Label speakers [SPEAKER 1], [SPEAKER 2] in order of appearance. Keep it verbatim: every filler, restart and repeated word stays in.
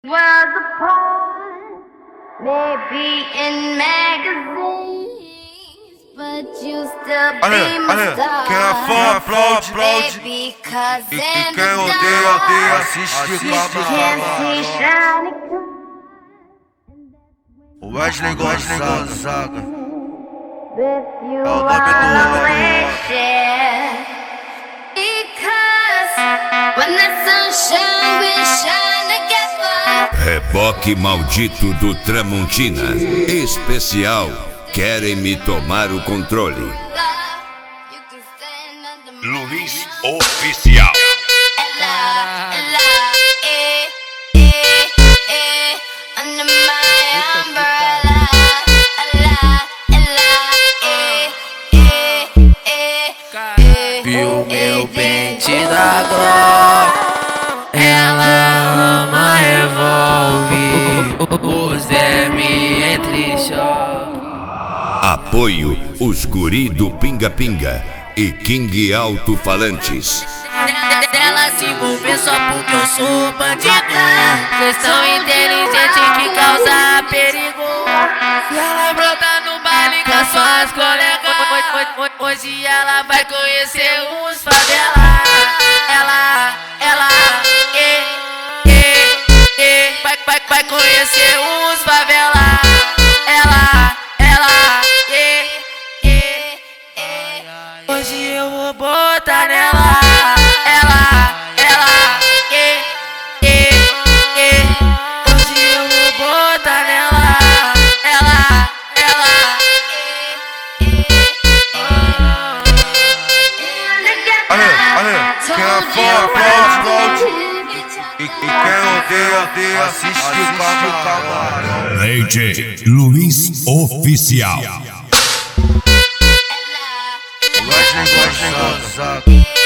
[SPEAKER 1] Was a part, maybe in magazines, but you still be
[SPEAKER 2] Ale,
[SPEAKER 1] my
[SPEAKER 2] ale,
[SPEAKER 1] star.
[SPEAKER 2] quem é fã, aplaude, aplaude.
[SPEAKER 1] Baby, 'cause
[SPEAKER 2] E,
[SPEAKER 1] in
[SPEAKER 2] e
[SPEAKER 1] the
[SPEAKER 2] quem odeia,
[SPEAKER 1] dark,
[SPEAKER 2] odeia, assiste
[SPEAKER 1] you
[SPEAKER 2] com a
[SPEAKER 1] can't see shiny
[SPEAKER 2] O Wesley Gonzaga
[SPEAKER 1] with you
[SPEAKER 2] é o nome do
[SPEAKER 1] I'll
[SPEAKER 2] homem.
[SPEAKER 1] always share. Because when the sunshine we shine together.
[SPEAKER 3] Reboque maldito do Tramontina. Especial. Querem me tomar o controle. Luiz Oficial.
[SPEAKER 1] Ela, ela, eh, eh, eh, under my umbrella. Ela, ela, eh, eh, eh, eh.
[SPEAKER 4] Viu meu pente da Glock? Ela ama revólver. Os vermes entre choque.
[SPEAKER 3] Apoio os guri do Pinga Pinga e King Alto Falantes.
[SPEAKER 4] Dela se envolver só porque eu sou bandido. Vocês são inteligentes que causa perigo. Se ela brota no baile com as suas colegas, hoje ela vai conhecer os favela. Ela, ela, eh, eh, eh, vai, vai, vai conhecer os favela. Ela, ela, eh, eh, eh, hoje eu vou botar nela. Ela, ela, eh, eh, eh, hoje eu vou botar nela. Ela, ela, eh,
[SPEAKER 2] Ale, ale, quem é fã, aplaude, aplaude. E, e quem odeia, odeia, assiste com a camarão.
[SPEAKER 3] Leite Luiz Oficial.
[SPEAKER 2] O Wesley Gonzaga